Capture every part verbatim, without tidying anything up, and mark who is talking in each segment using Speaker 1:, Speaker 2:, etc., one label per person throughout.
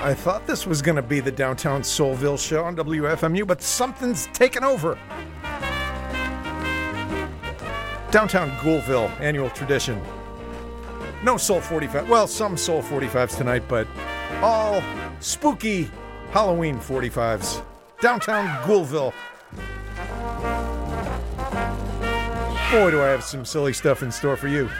Speaker 1: I thought this was going to be the Downtown Soulville show on W F M U, but something's taken over. Downtown Ghoulville, annual tradition. No Soul forty-five. Well, some Soul forty-fives tonight, but all spooky Halloween forty-fives. Downtown Ghoulville. Boy, do I have some silly stuff in store for you.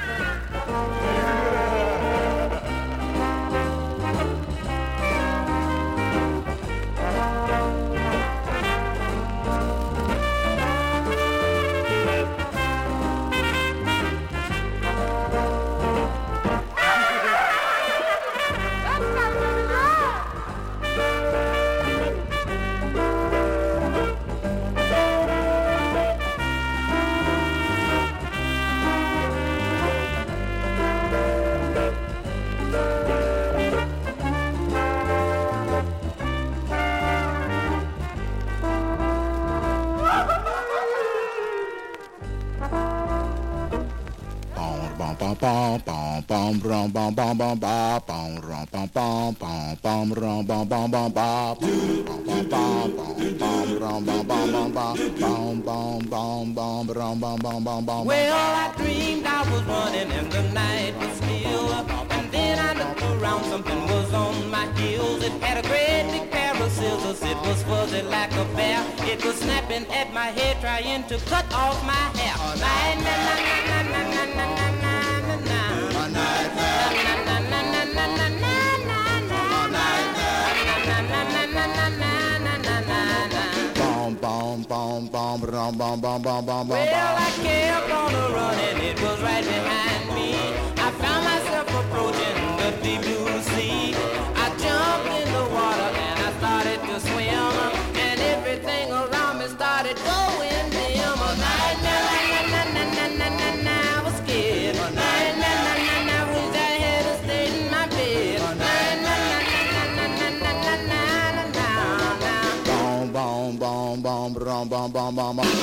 Speaker 2: Well, I dreamed I was running and the night was still, and then I looked around, something was on my heels. It had a great big pair of scissors, it was fuzzy like a bear. It was snapping at my head, trying to cut off my hair. Oh, na na na na na na na na na na. Oh, nightmare. Na na na na na na na na na. Oh, nightmare. Na na na na na na na na na. Bom bom bom bom bom bom bom bom bom. Well, I kept on running, it was right behind me. I found myself approaching the deep blue sea. I jumped in the water and I started to swim, and everything around me started going dim. Oh, na na na na na na na na na. I was scared. Oh, na na na na na. Wish I had stayed in my bed. Oh, na na na na na na na na na na na. Boom boom boom boom boom boom boom boom boom.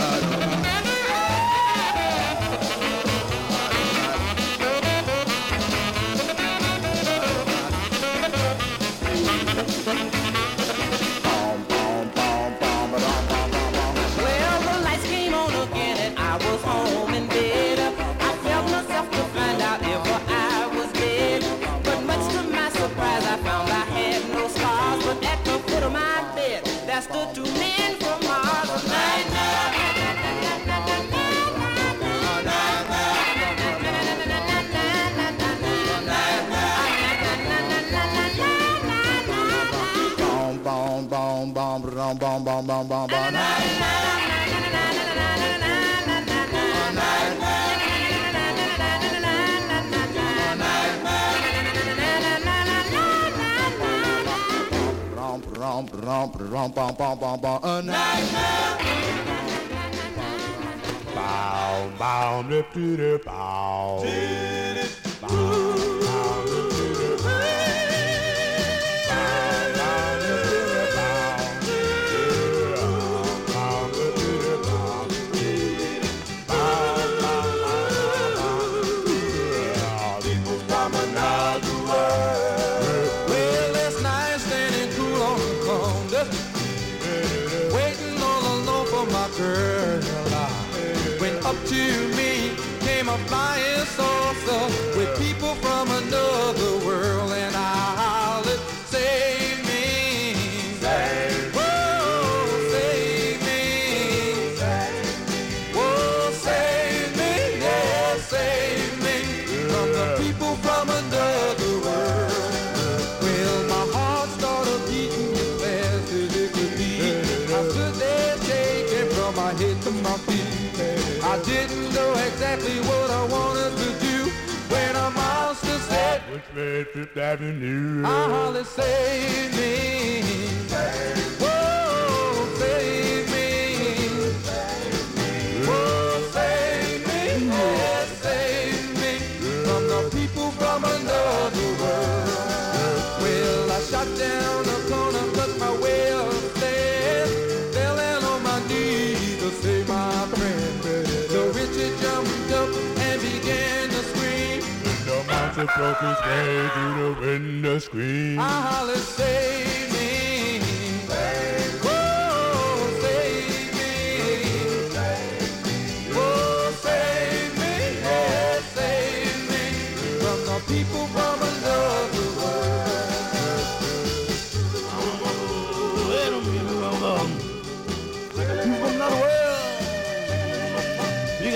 Speaker 2: Stood two men from Mars. Oh, na na na na na na na na na. Boom boom boom boom boom boom boom boom boom. Romp, romp, romp, romp, romp, romp, romp, a nightmare. Bow, bow, dip, dip, dip, bow. Bow, bow, dip, dip, dip, bow. Bow, bow, dip, dip, dip, bow. Bow, dip, dip, dip, bow. Bow, bow, bow, bow. People's coming out the world. Well, it's nice standing cool on the corner, waiting all alone for my girl. When up to me came a flying saucer with people from another world, and I hollered, save me, save me, whoa, save me, save me, whoa, save me, yeah, save me from the people from another world. Well, my heart started beating as fast as it could beat. I stood there shaking from my head to my feet. I didn't know exactly what I wanted to do when a monster said, which way Fifth Avenue? I hollered, save me, whoa, save me, whoa, save me, yeah, save me from the people from another world. Well, I shot down the corner, cut my way upstairs, fell down on my knees to save my friend. Richard jumped up and began to scream. The monster broke his way through the window screen. I hollered, save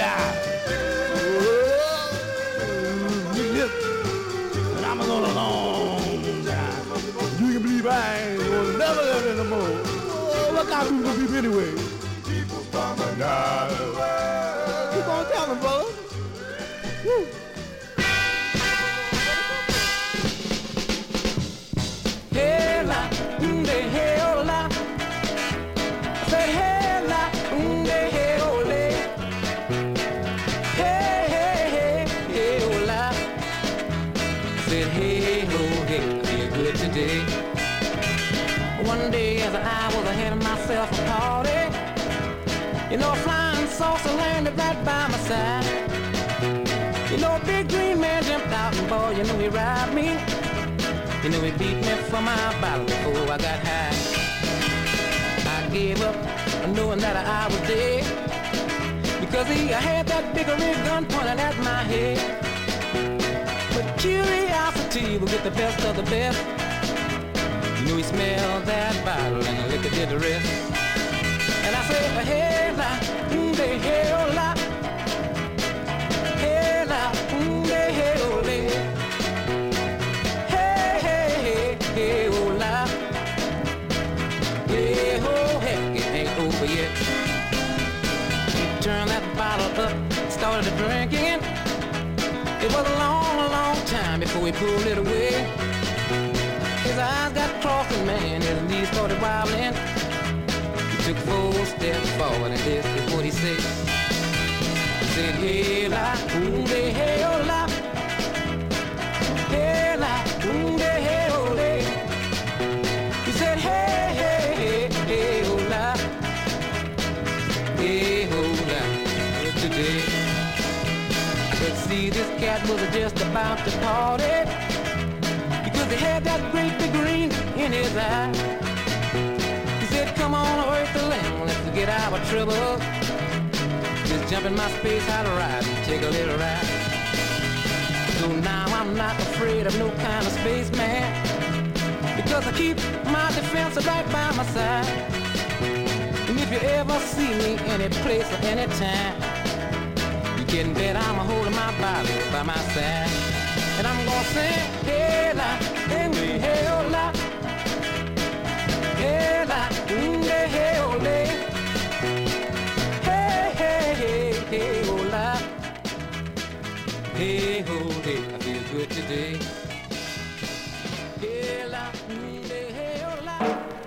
Speaker 3: die. And I'm gonna long die. You can believe I ain't gonna never live anymore. Oh, what kind of people gonna be anyway? People from another world. Keep on telling, brother. Woo.
Speaker 2: Hey la, mm, hey oh la. I said hey la, mm, hey oh le. Hey hey hey hey oh la. I said hey oh hey, I feel good today. One day as I was having myself a party, you know, a flying saucer landed right by my side. You know, a big green man jumped out and boy, you know he robbed me. You know he beat me for my bottle before I got high. I gave up knowing that I was dead, because he had that big red gun pointed at my head. But curiosity will get the best of the best. You know he smelled that bottle and the liquor did the rest. And I said, hey la, mm, de, hey oh la. Hey la, mm, de, hey oh le. Hey, hey, hey, hey oh la. Hey oh heck, it ain't over yet. He turned that bottle up, started drinking. It was a long, long time before he pulled it away. His eyes got crossing, man, his knees started wobbling. He took four steps forward, and this is what he said. He said, hey la, ooh, de, hey oh la. Hey la, ooh, de, hey oh le. He said, hey, hey, hey, hey oh la. Hey oh la, today. But see, this cat was just about to party, because he had that great big ring in his eye. He said, come on, earth the land, let's forget our trouble. Just jump in my space hot ride and take a little ride. So now I'm not afraid of no kind of spaceman, because I keep my defense right by my side. And if you ever see me any place or any time, you can bet I'm holding my bottle by my side. And I'm gonna sing, hey la, hey, hey oh la. Hey la, mm, hey oh le. Hey, hey, hey, hey oh la. Hey oh hey, I feel good today. Hey la, mm, hey oh la.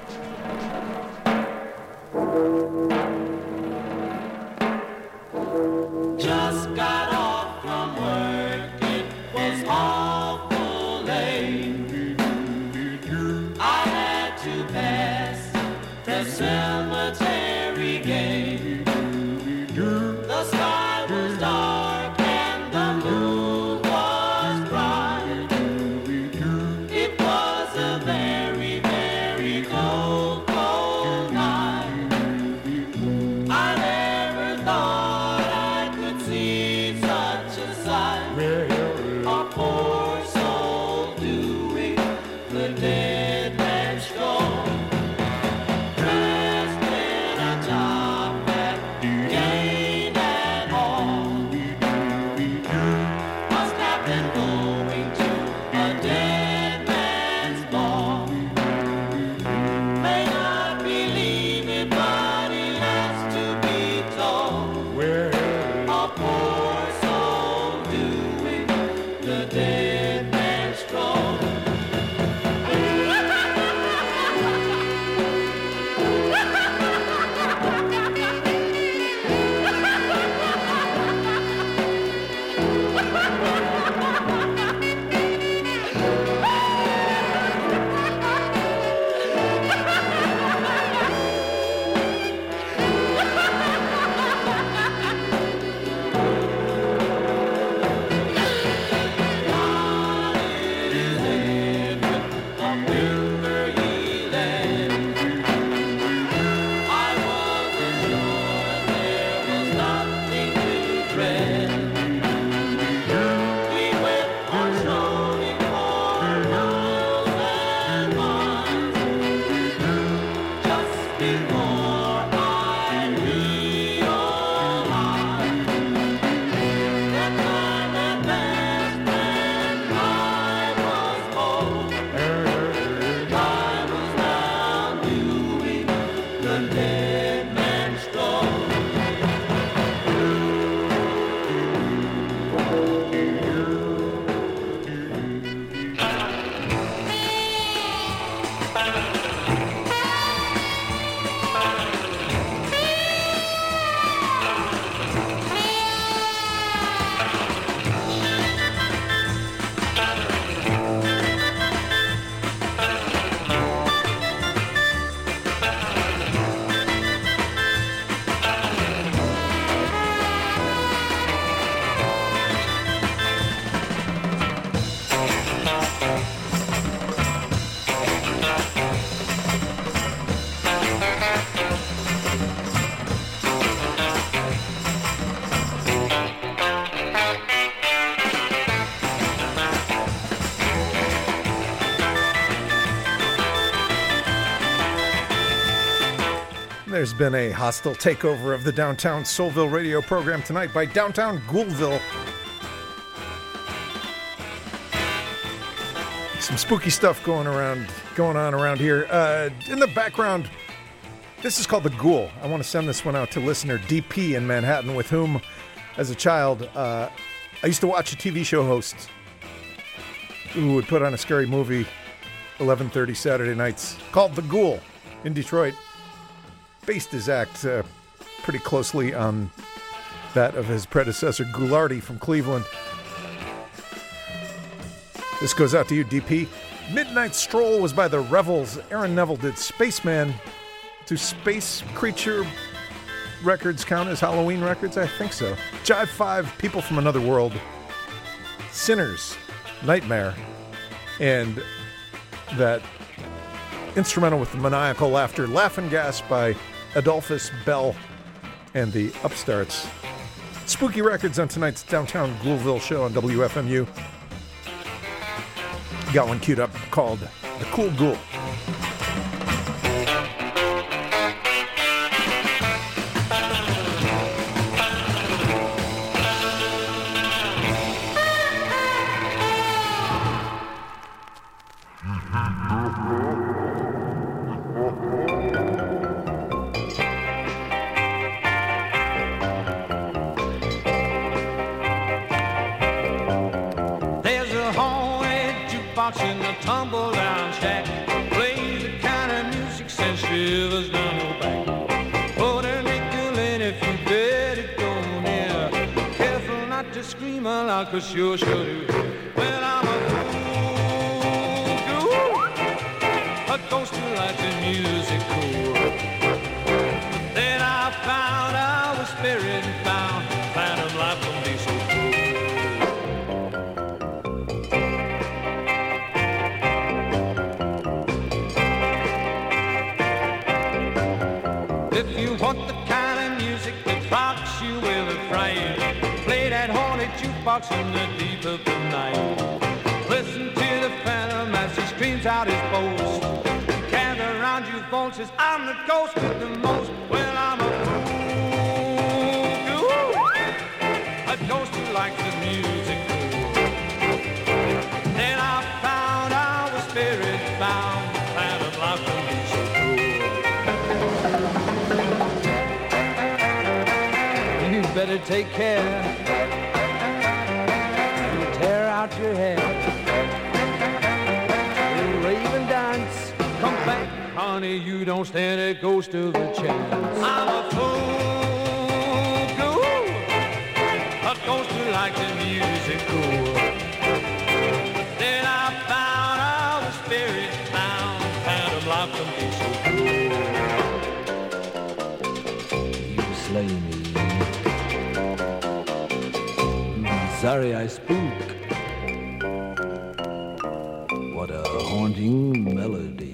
Speaker 2: Just got off from work, it was awful late. I had to pass the cemetery gate. The sky was dark and the moon was bright. It was a very, very cold, cold night. I never thought I could see such a sight. A poor soul doing the dead man's stroll, dressed in a top that ain't at all. Must have been going to a dead man's ball. May not believe it, but it has to be told. A poor soul doing the dead man's stroll. Before I realized
Speaker 1: There's been a hostile takeover of the Downtown Soulville radio program tonight by Downtown Ghoulville. Some spooky stuff going around, going on around here. Uh, in the background, this is called The Ghoul. I want to send this one out to listener D P in Manhattan, with whom, as a child, uh, I used to watch a T V show host who would put on a scary movie eleven thirty Saturday nights called The Ghoul in Detroit. Based his act uh, pretty closely on that of his predecessor, Ghoulardi from Cleveland. This goes out to you, D P. Midnight Stroll was by the Revels. Aaron Neville did Spaceman. Do Space Creature records count as Halloween records? I think so. Jive five, People from Another World. Sinners, Nightmare. And that instrumental with the maniacal laughter, Laughin' Gas by Adolphus Bell and the Upstarts. Spooky records on tonight's Downtown Ghoulville show on W F M U. Got one queued up called The Cool Ghoul.
Speaker 4: In the tumble down shack, plays the kind of music sends shivers down your back. Put a nickel in if you let it go near. Careful not to scream aloud, cause you're sure to hear. Well, I'm a fool, a ghost who likes the music cool. Then I found I was spirit bound, phantom life can be so cool. If you want the kind of music that rocks you with a fright, play that haunted jukebox in the deep of the night. Listen to the phantom as he screams out his boast. Gather around you, folks, says, I'm the ghost with the most. Well, I'm a fool, a ghost who likes the music cool. Then I found I was spirit bound, phantom life can be so cool. You better take care. You tear out your hair. You rave and dance. Come back, honey. You don't stand a ghost of a chance. I'm a fool, ghoul, a ghost who likes the music cool. Then I found I was spirit bound. Phantom life can be so cool. You slay me. Sorry I spook. What a haunting melody.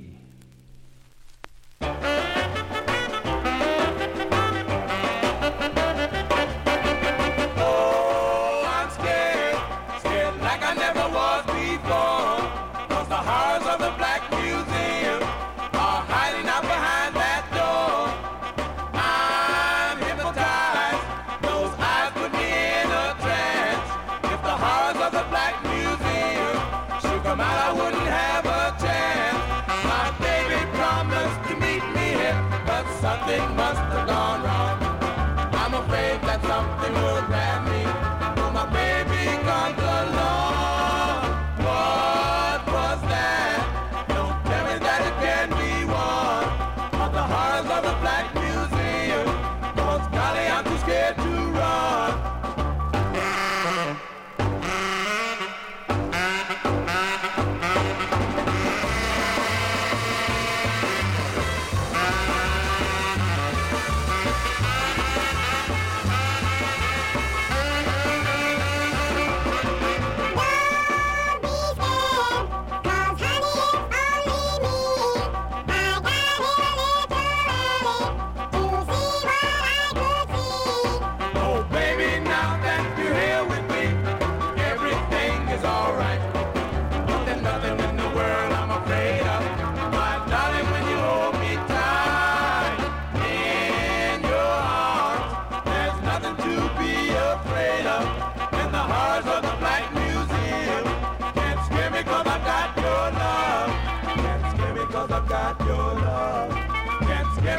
Speaker 2: Oh, I'm scared, scared like I never was before. 'Cause the horrors of the Black Museum are hiding out behind that door. I'm hypnotized, those eyes put me in a trance. If the horrors of the Black Museum should come out, I wouldn't have a chance. My baby promised to meet me here, but something must have gone wrong. I'm afraid that something will grab me when my baby comes along. What was that? Don't tell me that it can be one of the horrors of the Black Museum. Oh, golly, I'm too scared to run.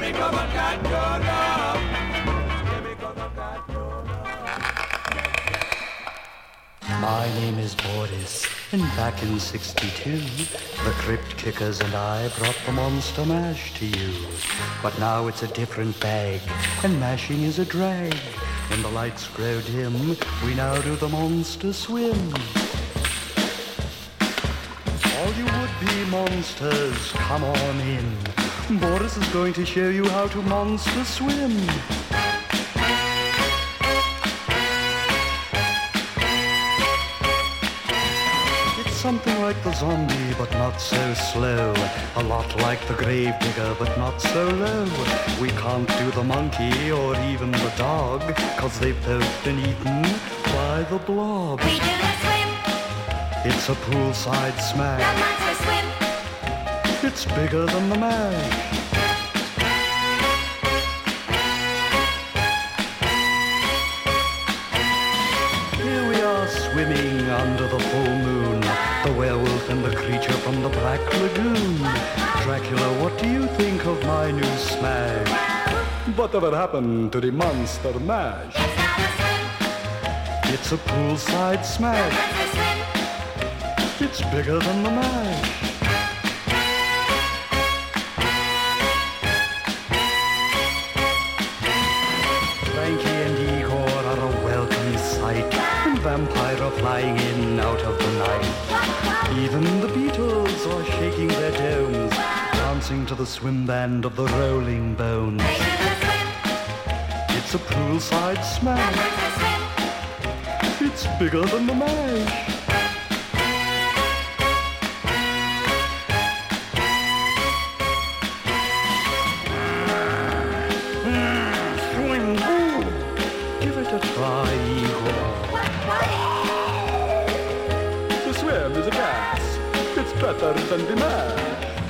Speaker 3: because I got your love. Yeah, because I got your love.
Speaker 5: My name is Boris, and back in sixty-two, the Crypt Kickers and I brought the Monster Mash to you. But now it's a different bag, and mashing is a drag. When the lights grow dim, we now do the Monster Swim. All you would-be monsters, come on in. Boris is going to show you how to Monster Swim. Something like the zombie, but not so slow. A lot like the gravedigger, but not so low. We can't do the monkey or even the dog, 'cause they've both been eaten by the blob.
Speaker 6: We do the swim.
Speaker 5: It's a poolside smash.
Speaker 6: The monster swim.
Speaker 5: It's bigger than the mash. Here we are swimming under the full moon. The werewolf and the creature from the Black Lagoon. Dracula, what do you think of my new smash? Whatever happened to the Monster Mash?
Speaker 6: It's not a swim.
Speaker 5: It's a poolside
Speaker 6: The
Speaker 5: smash.
Speaker 6: monster swim.
Speaker 5: It's bigger than the mash. Frankie and Igor are a welcome sight. Vampire are flying in out of the night. Even the Beatles are shaking their domes, dancing to the swim band of the Rolling Bones.
Speaker 6: They do the swim.
Speaker 5: It's a poolside
Speaker 6: The
Speaker 5: smash.
Speaker 6: monster swim.
Speaker 5: It's bigger than the mash. Swim. Ooh. Give it a try, Igor. The swim is a gas. It's better than the mash.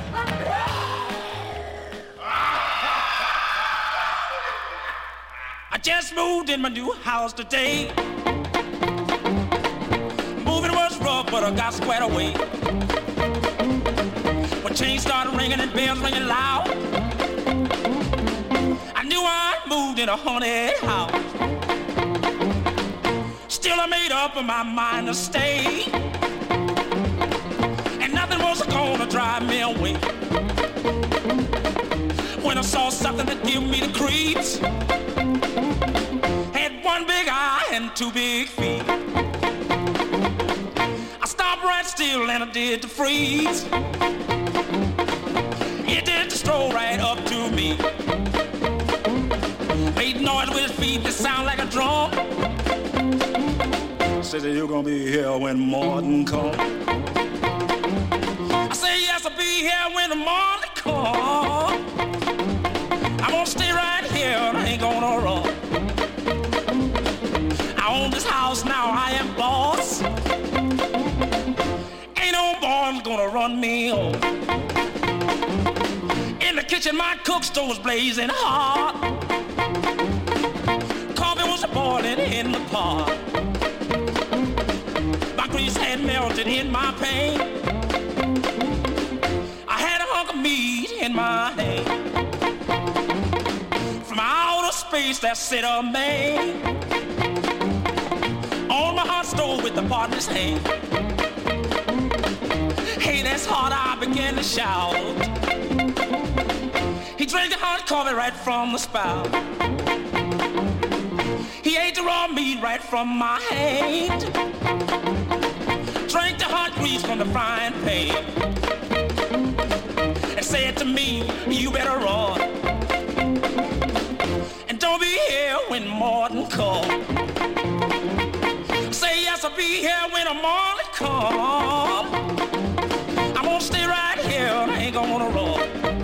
Speaker 2: I just moved in my new house today. Moving was rough, but I got squared away. When chains started ringing and bells ringing loud, I knew I moved in a haunted house. Still I made up in my mind to stay, and nothing was gonna drive me away. When I saw something that gave me the creeps, had one big eye and two big feet, I stopped right still and I did to freeze. It did to stroll right up to me, made noise with his feet that sound like a drum. Said that you're gonna be here when morning come. I say yes, I'll be here when the morning come. I'm gonna stay right here and I ain't gonna run. I own this house now, I am boss. Ain't no boy's gonna run me on. In the kitchen my cook stove was blazing hot. Coffee was boiling in the pot. My grease had melted in my pan. I had a hunk of meat in my hand. From outer space there sit a man on my hot stove with the pot in his hand. Hey, that's hot, I began to shout. He drank the hot coffee right from the spout. He ate the raw meat right from my hand. Drank the hot grease from the frying pan. And said to me, you better run. And don't be here when morning come. Say yes, I'll be here when the morning come. I'm gonna stay right here and I ain't gonna run.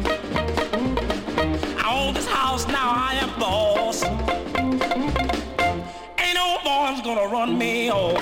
Speaker 2: I own this house now, I am boss. Ain't no boy's gonna run me off.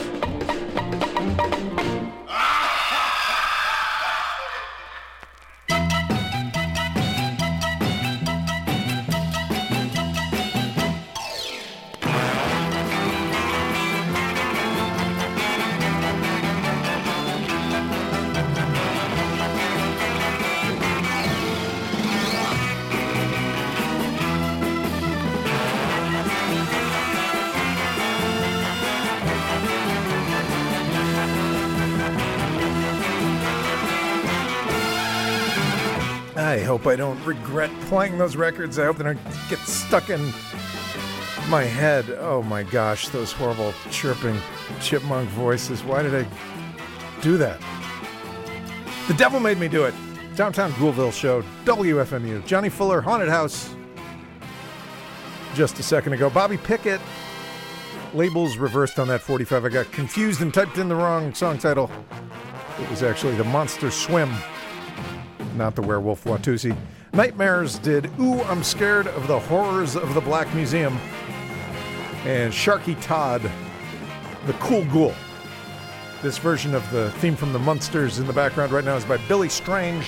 Speaker 1: hope I don't regret playing those records. I hope they don't get stuck in my head. Oh my gosh, those horrible chirping chipmunk voices. Why did I do that? The devil made me do it. Downtown Ghoulville Show, W F M U. Johnny Fuller, Haunted House. Just a second ago. Bobby Pickett. Labels reversed on that forty-five. I got confused and typed in the wrong song title. It was actually The Monster Swim, not The Werewolf Watusi. Nightmares did Ooh, I'm Scared of the Horrors of the Black Museum. And Sharky Todd, The Cool Ghoul. This version of the theme from the Munsters in the background right now is by Billy Strange.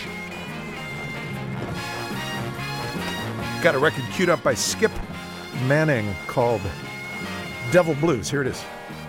Speaker 1: Got a record queued up by Skip Manning called Devil Blues. Here it is.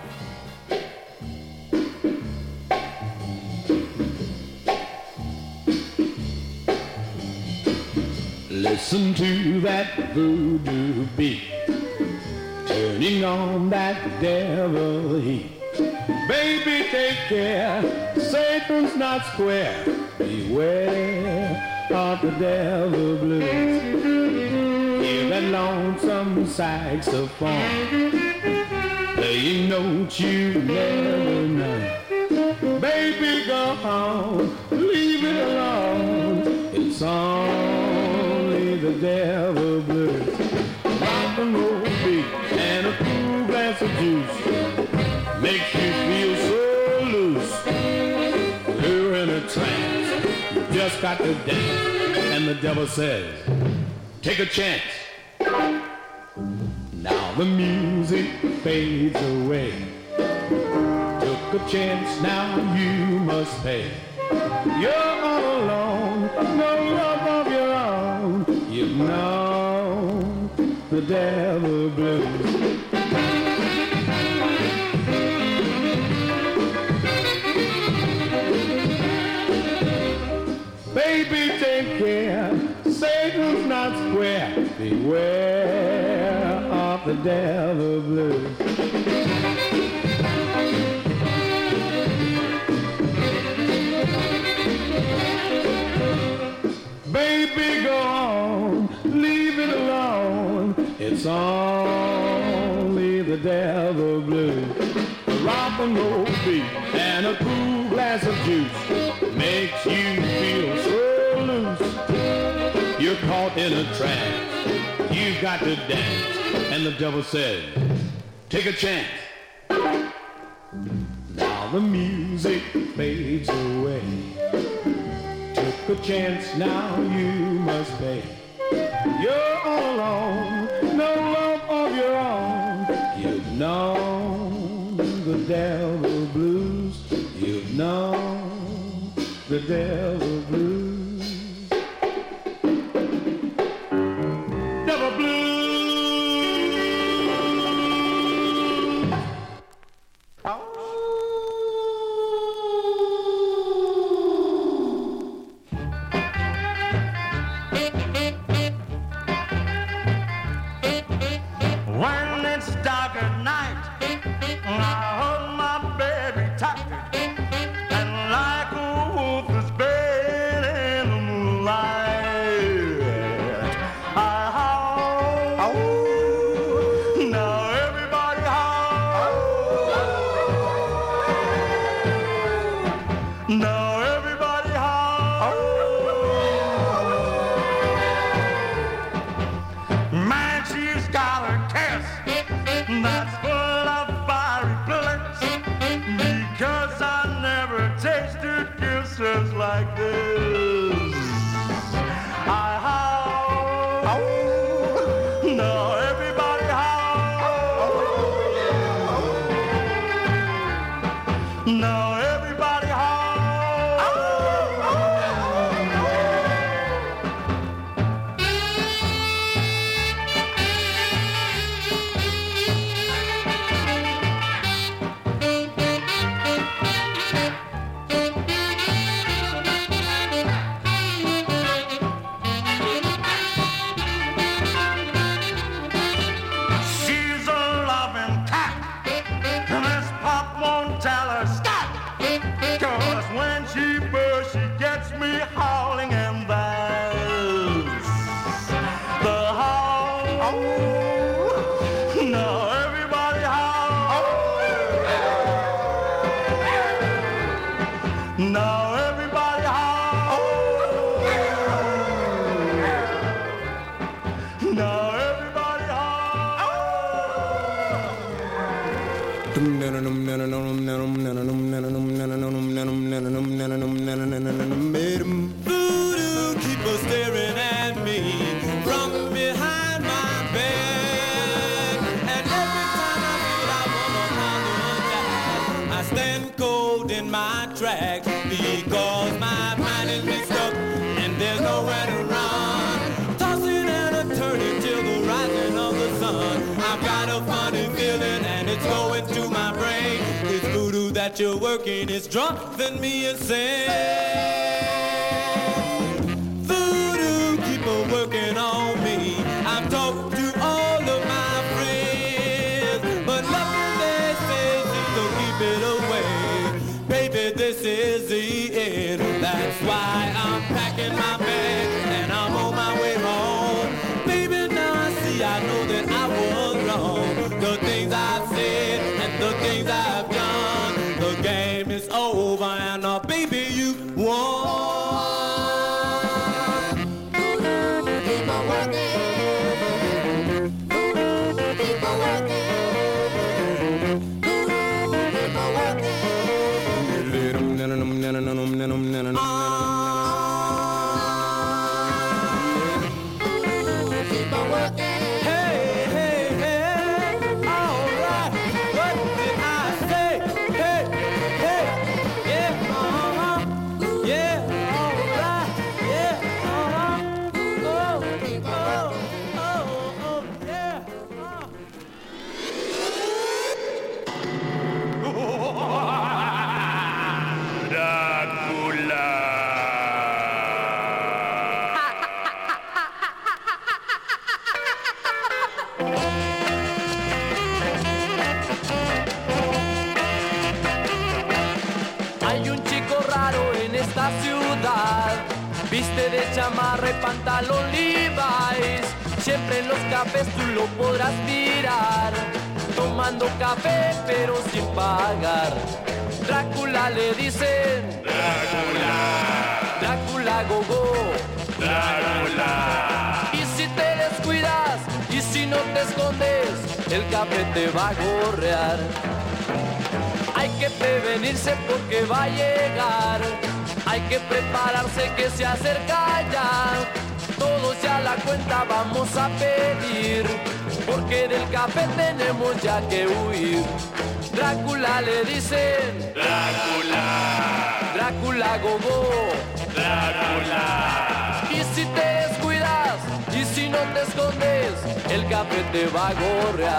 Speaker 3: Listen to that voodoo beat, turning on that devil heat. Baby, take care, Satan's not square. Beware of the devil blues. Hear that lonesome saxophone playing notes you never know. Baby, go home, leave it alone. It's only the devil blues. Rock and roll beat and a cool glass of juice makes you feel so loose. You're in a trance, you just got to dance. And the devil says, take a chance. Now the music fades away. Took a chance, now you must pay. You're all alone, no love of your own. You've known the devil blues. Baby, take care, Satan's not square. Beware of the devil blues. Baby, go on, leave it alone. It's only the devil blues. A rock and roll beat and a cool glass of juice makes you feel so loose. You're caught in a trance, you've got to dance. And the devil says, take a chance. Now the music fades away. Took a chance, now you must pay. You're all alone, no love of your own. You've known the devil blues. You've known the devil blues. Devil blues.
Speaker 4: When it's dark at night, I hold my baby tight, and like a wolf is baying in the moonlight, I howl. Now everybody howl. Now everybody howl. Man, she's got a kiss that's full of fiery bullets, because I never tasted kisses like this. I howl. Now everybody howl. Now everybody howl. Now everybody holler. Now everybody holler. Now everybody
Speaker 2: Voodoo keeper staring at me from behind my bed. And every time I feel I wanna apologize, I stand cold in my tracks because my mind is mixed up and there's nowhere to run. Tossing and a turning till the rising of the sun. I've got a funny feeling and it's going to my brain. This voodoo that you're working is driving me insane. Voodoo keep on working on me. I've talked to all of my friends, but nothing they say seems to keep it away. Baby, this is the end. That's why I'm packing my bag and I'm on my way home. Baby, now I see, I know that I was wrong. The things I've said and the things I've done. The game is over and uh, baby, you won.
Speaker 6: Keep on working. Keep on working. Keep on working. Keep on working.
Speaker 2: Hey, hey, hey, all right. What did I say? Hey, hey, yeah, uh-huh, yeah, all right, yeah, uh-huh. Oh, oh, oh, oh, yeah, uh.
Speaker 7: Hay un chico raro en esta ciudad, viste de chamarra y pantalón Levi's. Siempre en los cafés tú lo podrás mirar, tomando café pero sin pagar. Drácula le dicen, Drácula, Drácula gogo, Drácula. Y si te descuidas y si no te escondes, el café te va a gorrear. Hay que prevenirse porque va a llegar. Hay que prepararse que se acerca ya. Todos ya la cuenta vamos a pedir, porque del café tenemos ya que huir. Drácula le dicen, Drácula, Drácula gogo, Drácula. Y si te descuidas y si no te escondes, el café te va a gorrear.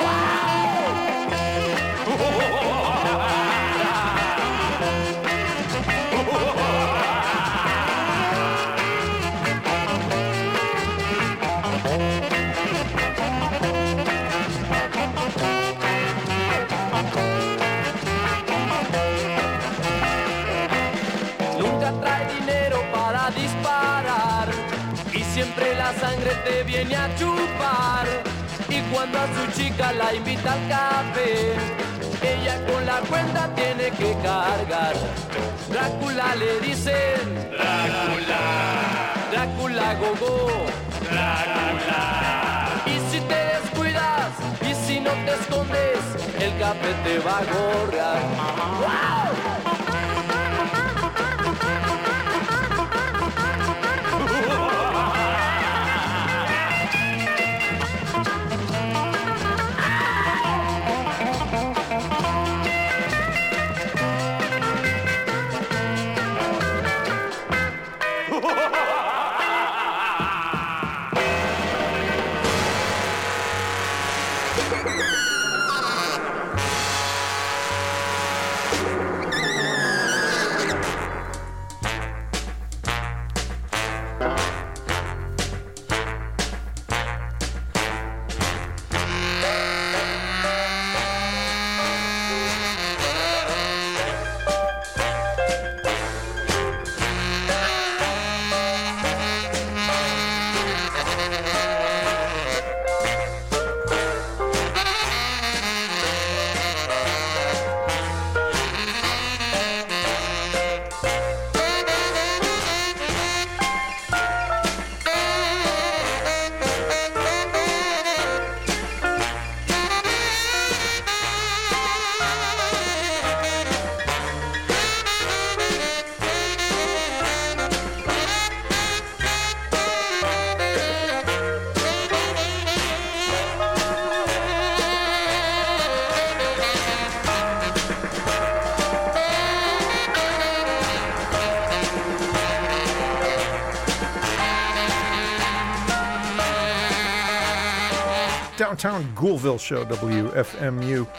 Speaker 7: Nunca trae dinero para disparar y siempre la sangre te viene a chupar. Y cuando a su chica la invita al café, ella con la cuenta tiene que cargar. Drácula le dicen, Drácula, Drácula gogo, Drácula. Y si te descuidas y si no te escondes, el café te va a gorrear. ¡Wow!
Speaker 1: Downtown Ghoulville Show, W F M U.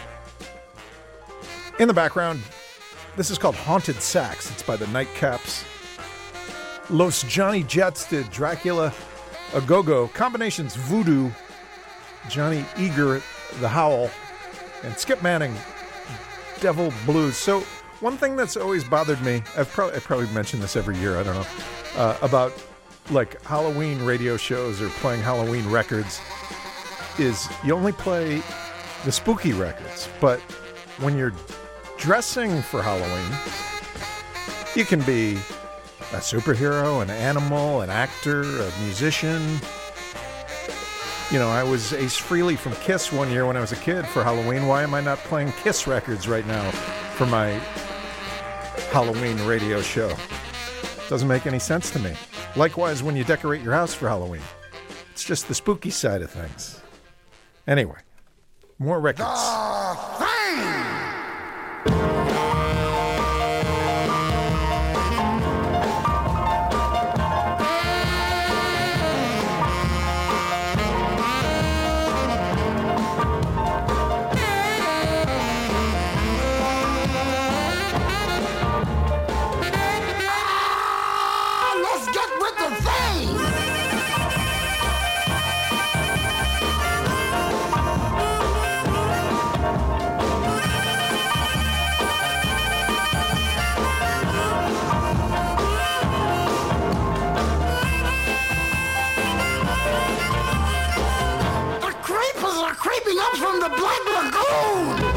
Speaker 1: In the background, this is called Haunted Sax. It's by the Nightcaps. Los Johnny Jets did Dracula, A Go-Go. Combinations Voodoo, Johnny Eager, The Howl, and Skip Manning, Devil Blues. So one thing that's always bothered me, I've probably, I probably mentioned this every year, I don't know, uh, about like Halloween radio shows or playing Halloween records, is you only play the spooky records. But when you're dressing for Halloween, you can be a superhero, an animal, an actor, a musician. You know, I was Ace Frehley from Kiss one year when I was a kid for Halloween. Why am I not playing Kiss records right now for my Halloween radio show? Doesn't make any sense to me. Likewise, when you decorate your house for Halloween, it's just the spooky side of things. Anyway, more records.
Speaker 6: The Thing! Creeping up from the Black Lagoon!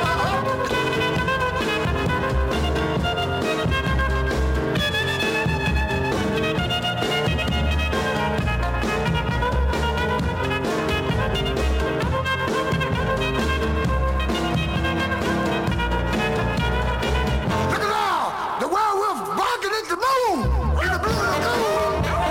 Speaker 6: Look at all! The werewolf barking at the moon! In the Blue Lagoon!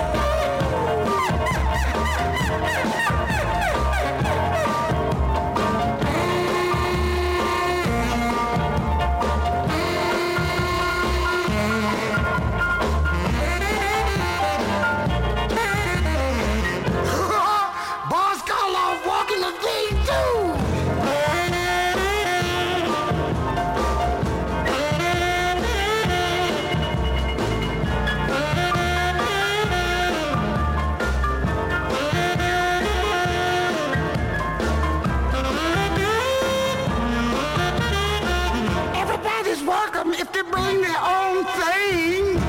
Speaker 6: If they bring their own thing.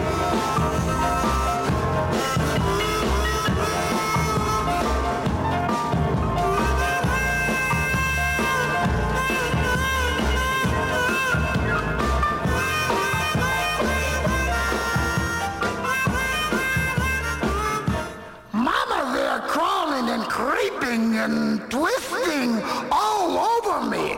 Speaker 6: Mama, they're crawling and creeping and twisting all over me.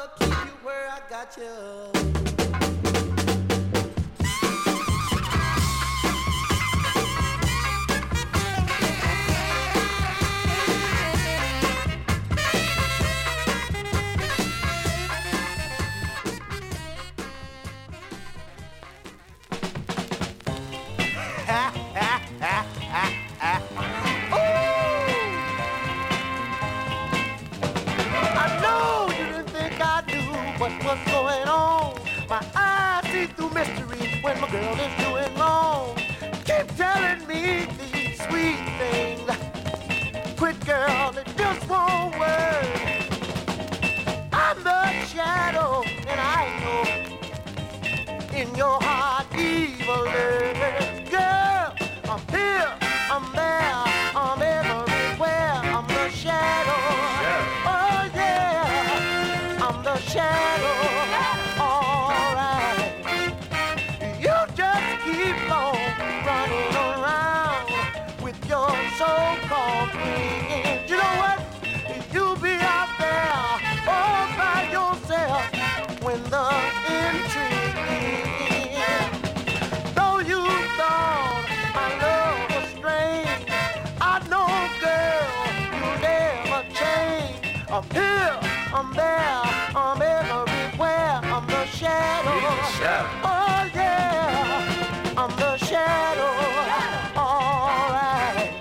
Speaker 2: keep you where I got you.
Speaker 8: What's going on? My eyes see through mystery when my girl is doing wrong. Keep telling me these sweet things. Quit, girl, it just won't work. I'm the shadow, and I know in your heart evil lurks. Girl, I'm here, I'm there, I'm everywhere. I'm the shadow. Oh yeah, I'm the shadow. Alright, you just keep on running around with your so-called friends. You know what? You'll be out there all by yourself when the intrigue ends. Though you thought my love was strange, I know, girl, you'll never change. I'm here, I'm there, I'm everywhere. I'm the shadow. Oh yeah, I'm the shadow. Alright.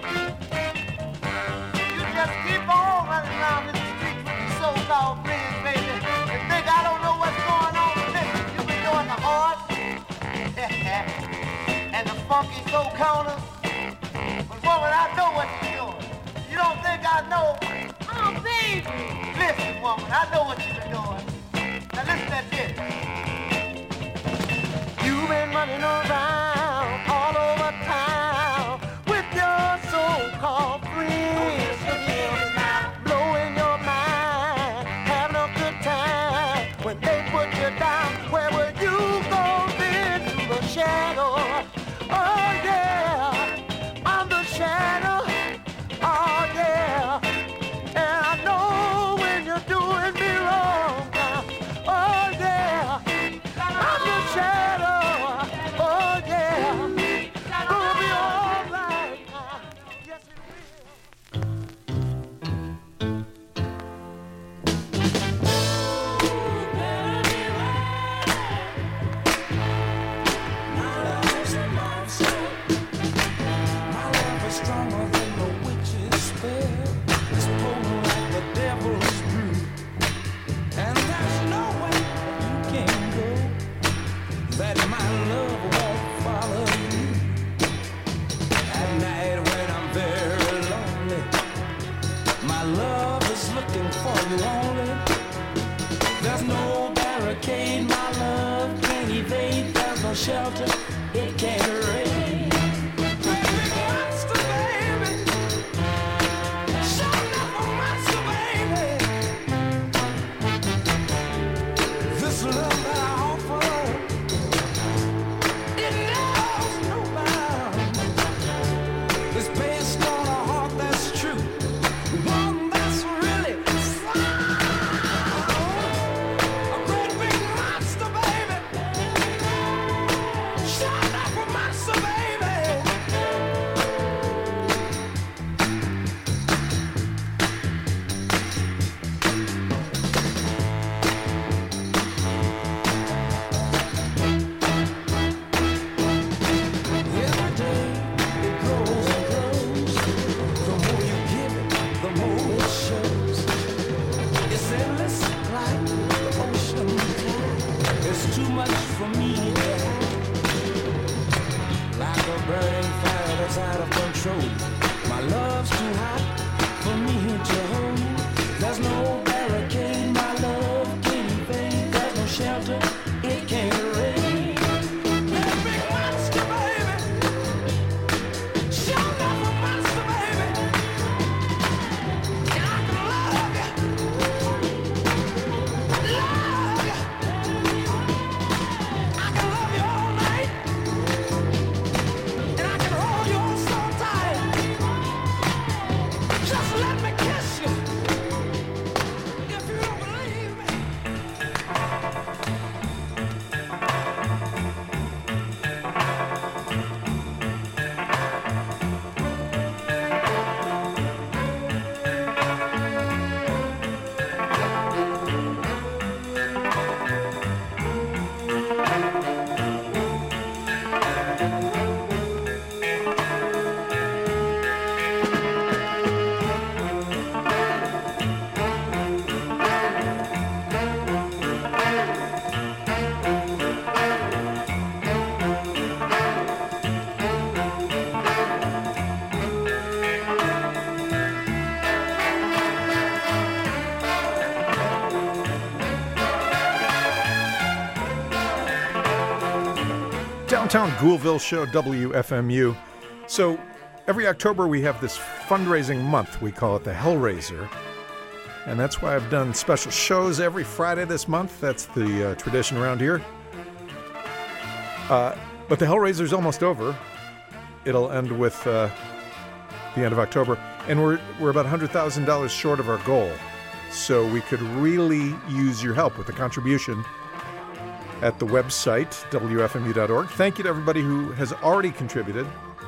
Speaker 8: You just keep on running around in the streets with your so-called friends, baby. You think I don't know what's going on with this? You been doing the horse and the funky soul counters. But woman, I know what you're doing. You don't think I know? Oh, baby. Listen, woman, I know what you've been doing. Now listen at this. You've been running around all over town with your so-called friends. Blowing your mind, having a good time. When they put you down, where will you go then? To the shadow. Oh yeah, I'm the shadow. Oh yeah, and I know when you're doing me wrong. Oh yeah, I'm the shadow. Oh yeah, gonna be all right. Yes, it
Speaker 2: My love is stronger than the witch's spell. It's potent like the devil's brew. And there's nowhere you can go that my love won't follow you. At night when I'm very lonely, my love is looking for you only. There's no barricade my love can't evade. There's no shelter it can't raid. Baby, monster, baby. Show up a monster, baby. This love that I offer, it knows no bounds. It's based on a heart that's true, one that's really sound. A great big monster, baby. Shout out for monster, baby.
Speaker 1: Downtown Ghoulville Show, W F M U. So every October we have this fundraising month. We call it the Hellraiser. And that's why I've done special shows every Friday this month. That's the uh, tradition around here. Uh, but the Hellraiser's almost over. It'll end with uh, the end of October. And we're, we're about one hundred thousand dollars short of our goal. So we could really use your help with the contribution at the website, W F M U dot org. Thank you to everybody who has already contributed.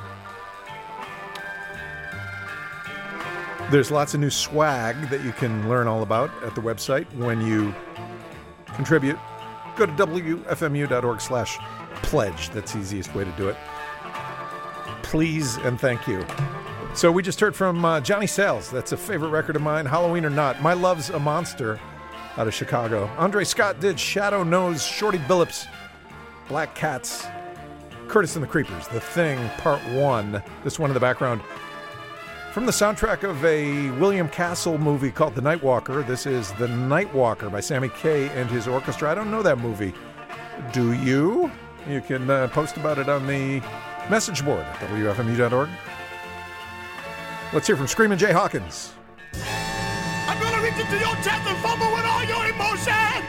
Speaker 1: There's lots of new swag that you can learn all about at the website when you contribute. Go to W F M U dot org slash pledge. That's the easiest way to do it. Please and thank you. So we just heard from uh, Johnny Sales. That's a favorite record of mine, Halloween or Not. My Love's a Monster out of Chicago. Andre Scott did Shadow Knows, Shorty Billups, Black Cats, Curtis and the Creepers, The Thing, Part one. This one in the background. From the soundtrack of a William Castle movie called The Nightwalker, this is The Nightwalker by Sammy Kaye and his orchestra. I don't know that movie. Do you? You can uh, post about it on the message board at W F M U dot org. Let's hear from Screamin' Jay Hawkins.
Speaker 9: I'm gonna reach into your chest and fumble with all your emotion.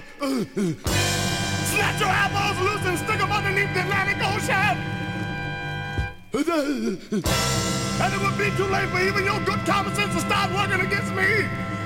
Speaker 9: Snatch your eyeballs loose and stick them underneath the Atlantic Ocean. And it would be too late for even your good common sense to start working against me.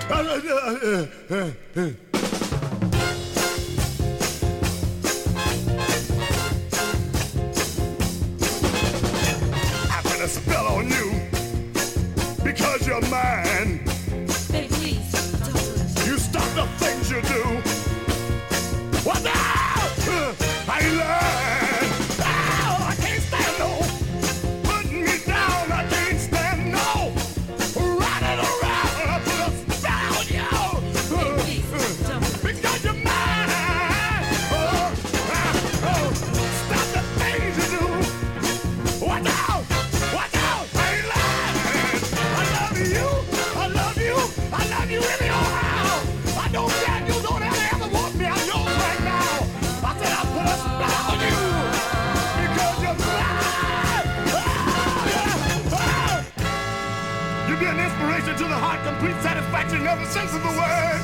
Speaker 9: I put a spell on you because you're mine.
Speaker 10: Hey, please, don't do this.
Speaker 9: You stop the things you do. What now? I learned. Oh, I can't stand no. Putting me down, I can't stand no. Running around, I put a spell on you.
Speaker 10: Hey, please, don't do this.
Speaker 9: Because you're mine. Oh, oh, oh. Stop the things you do. Watch out. Watch out. I ain't lying. I love you. I love you. I love you anyhow. I don't care. You don't ever, ever want me. I'm yours right now. I said I put a spell on you. Because you're mine. Oh, yeah. Oh. You be an inspiration to the heart, complete satisfaction in every sense of the word.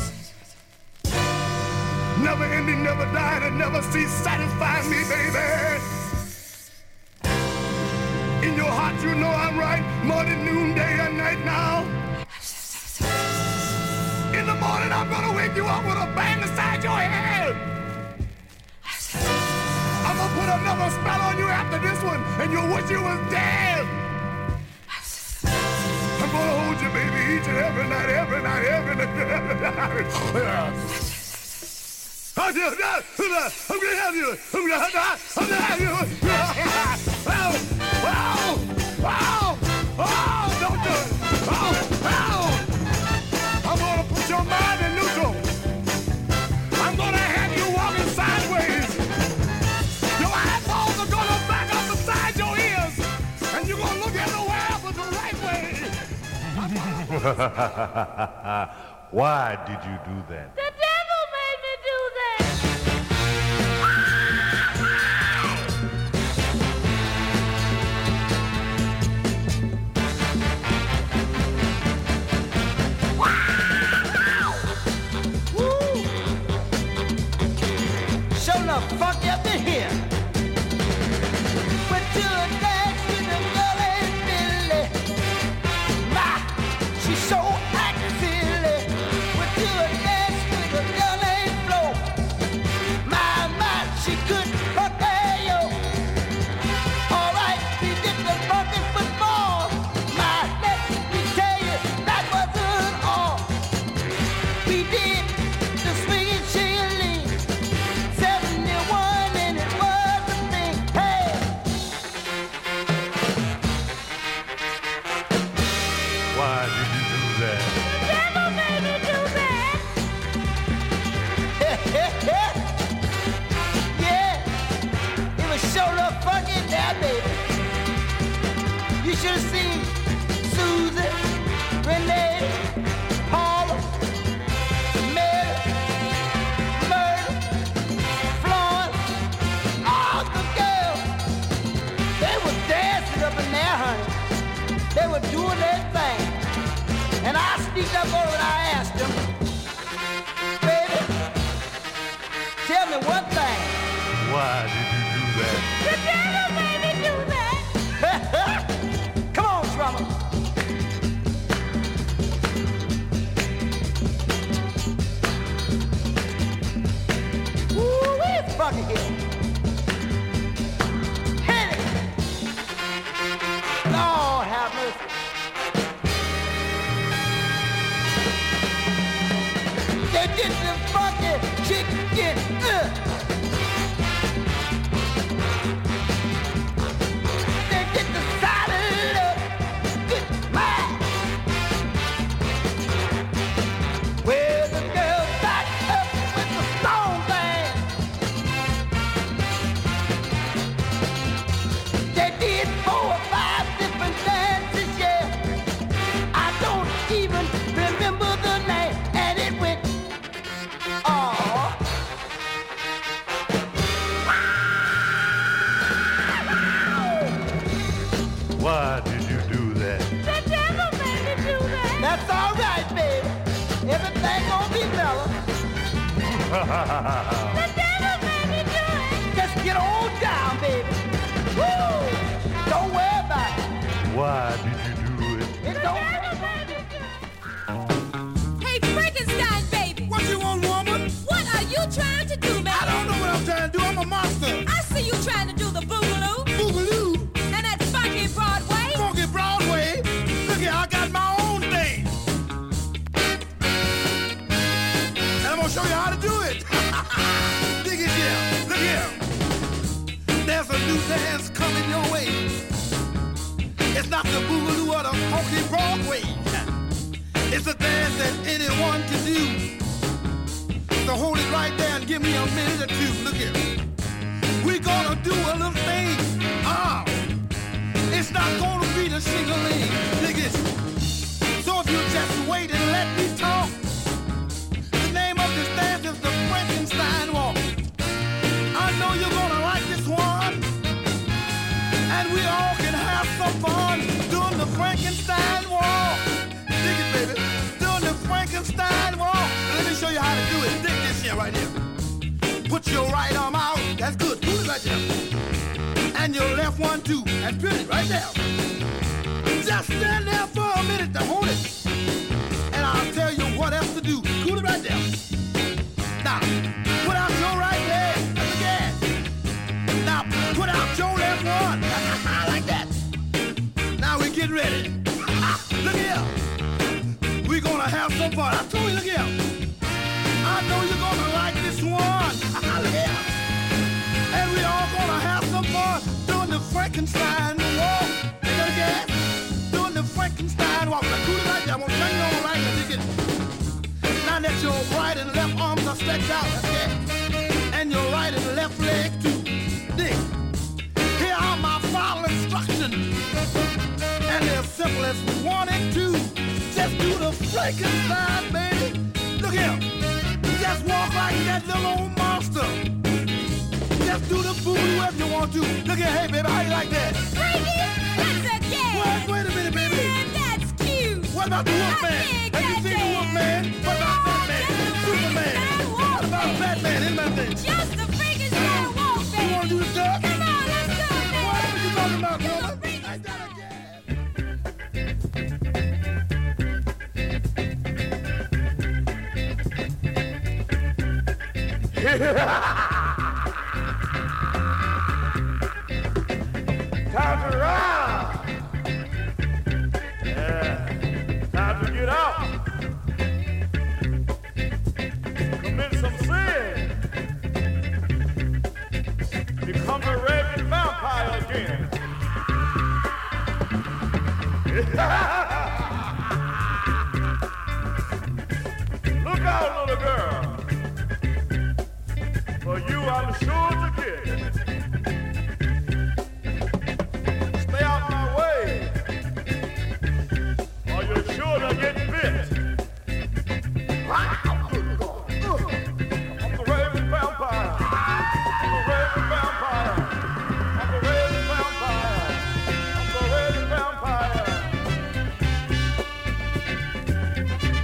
Speaker 9: Never ending, never dying, and never cease satisfying me, baby. In your heart, you know I'm right. Morning, noon, day, and night now. In the morning, I'm gonna wake you up with a bang inside your head. I'm gonna put another spell on you after this one, and you'll wish you was dead. I'm gonna hold you, baby, each and every night, every night, every night, every night. I'm gonna have you. I'm gonna have you. Oh, oh, oh, oh, don't do it. Oh, oh. I'm gonna put your mind in neutral. I'm gonna have you walking sideways. Your eyeballs are gonna back up beside your ears, and you're gonna look everywhere but the right way.
Speaker 11: Why did you do that?
Speaker 10: The devil made me do that.
Speaker 8: Show the fuck up in here. Went to a dance with a girl named Billy. My, she's so acting silly. Went to a dance with a girl named Flo. My, my, she could fuck hey yo. All right, we did the fucking football. My, let me tell you, that wasn't all. We did the swinging shilling. seventy-one and it was a thing. Hey!
Speaker 11: Why did you do that?
Speaker 10: The devil made me do that.
Speaker 8: Yeah, it was sure enough fucking there, baby. You should have seen Susan, Renee, Paula, Mary, Myrtle, Florence, all the beat that boy when I asked him, baby, tell me one thing.
Speaker 11: Why did you do that?
Speaker 10: The devil made me do that.
Speaker 8: Come on, drummer. Woo, it's funky here. Hit it. Lord have mercy. They did the funky chicken. Uh. They get the salad up. Good man. Well, the girl back up with the stone band. They did four or five different dances, yeah. I don't even remember the name, and it went, oh.
Speaker 11: Why did you do that?
Speaker 10: The devil made me do that.
Speaker 8: That's all right, baby. Everything gonna be mellow.
Speaker 10: The devil made me do it.
Speaker 8: Just get on down, baby. Woo! Don't worry about it.
Speaker 11: Why did you do it?
Speaker 8: It don't.
Speaker 10: Hey, Frankenstein, baby.
Speaker 3: What you want, woman?
Speaker 10: What are you trying to do, baby?
Speaker 3: I don't know what I'm trying to do. I'm a monster.
Speaker 10: I see you trying to do the boogaloo
Speaker 3: Boogaloo,
Speaker 10: and that funky Broadway.
Speaker 3: funky Broadway. Look here, I got my own thing. And I'm gonna show you how to do it. Dig it here. Look here. There's a new dance coming your way. It's not the boogaloo or the funky Broadway. It's a dance that anyone can do. So hold it right there and give me a minute or two. Look here. We're gonna do a little thing. Ah, it's not gonna be the sing-a-ling. Dig it. So if you just wait and let me talk. The name of this dance is the Frankenstein Walk. I know you're gonna like this one. And we all can have some fun doing the Frankenstein Walk. Dig it, baby. Doing the Frankenstein Walk. Let me show you how to do it. Dig this here, right here. Put your right arm out. That's good. Do it right there. And your left one, too. That's good. Right there. Just stand there for a minute to hold it. And I'll tell you what else to do. Do it right there. Now, put out your right leg. That's again. Now, put out your left one. Like that. Now we get ready. Look here. We're gonna have some fun. I told you, look here. I know you're gonna like this one. Look here. And we all gonna have some fun doing the Frankenstein walk. You got again? Doing the Frankenstein walk. Now do it right there. I'm gonna turn you on right now. Dig it. Now that your right and left arms are stretched out. That's it. And your right and left leg too. Dig. Here are my final instructions. And they're simple as one and two. Just do the Frankenstein, baby. Look here. Just walk like that little old monster. Just do the boogaloo if you want to. Look here, hey, baby, how you like that?
Speaker 10: Frankie, that's a gas.
Speaker 3: Wait, wait a minute, baby.
Speaker 10: Man, that's cute.
Speaker 3: What about the Wolfman?
Speaker 10: I dig
Speaker 3: Have you
Speaker 10: that
Speaker 3: seen the
Speaker 10: dance.
Speaker 3: Wolfman? What about
Speaker 10: Oh,
Speaker 3: Batman?
Speaker 10: just the
Speaker 3: Superman?
Speaker 10: Frankenstein walk,
Speaker 3: What about
Speaker 10: baby.
Speaker 3: Batman? Isn't that thing?
Speaker 10: Just the Frankenstein walk,
Speaker 3: You
Speaker 10: baby.
Speaker 3: want to do the duck?
Speaker 10: Come on, let's go, baby.
Speaker 3: What are you talking about,
Speaker 10: Do the
Speaker 3: woman?
Speaker 10: Frankenstein.
Speaker 3: Ain't that again?
Speaker 11: Time to ride. Yeah. Time to get out. Commit some sin. Become a raving vampire again. Look out, little girl. For you, I'm sure to get. Stay out my way, or you're sure to get bit. I'm the raving vampire. I'm the raving vampire. I'm the raving vampire. I'm the raving vampire.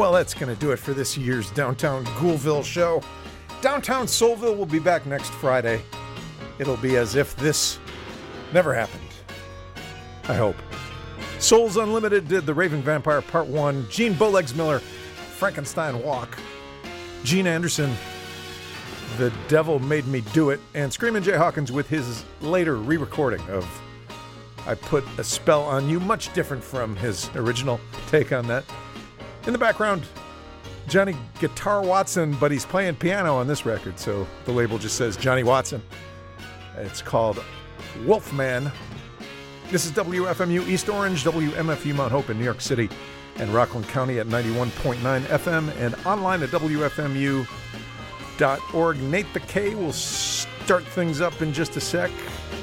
Speaker 1: Well, that's going to do it for this year's Downtown Ghoulville show. Downtown Soulville will be back next Friday. It'll be as if this never happened. I hope. Souls Unlimited did The Raving Vampire Part one. Gene Bowlegs Miller, Frankenstein Walk. Gene Anderson, The Devil Made Me Do It. And Screamin' Jay Hawkins with his later re-recording of I Put a Spell on You, much different from his original take on that. In the background, Johnny Guitar Watson, but he's playing piano on this record, so the label just says Johnny Watson. It's called Wolfman. This is W F M U East Orange, W M F U Mount Hope in New York City, and Rockland County at ninety-one point nine F M, and online at W F M U dot org. Nate the K will start things up in just a sec.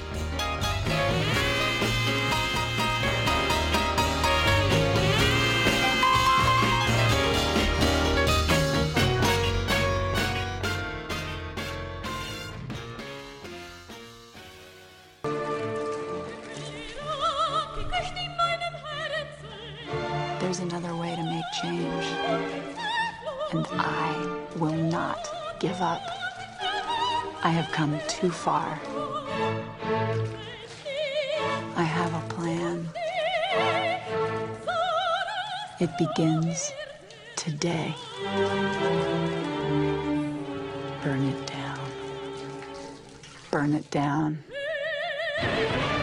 Speaker 12: There's another way to make change, and I will not give up. I have come too far. I have a plan. It begins today. Burn it down. Burn it down.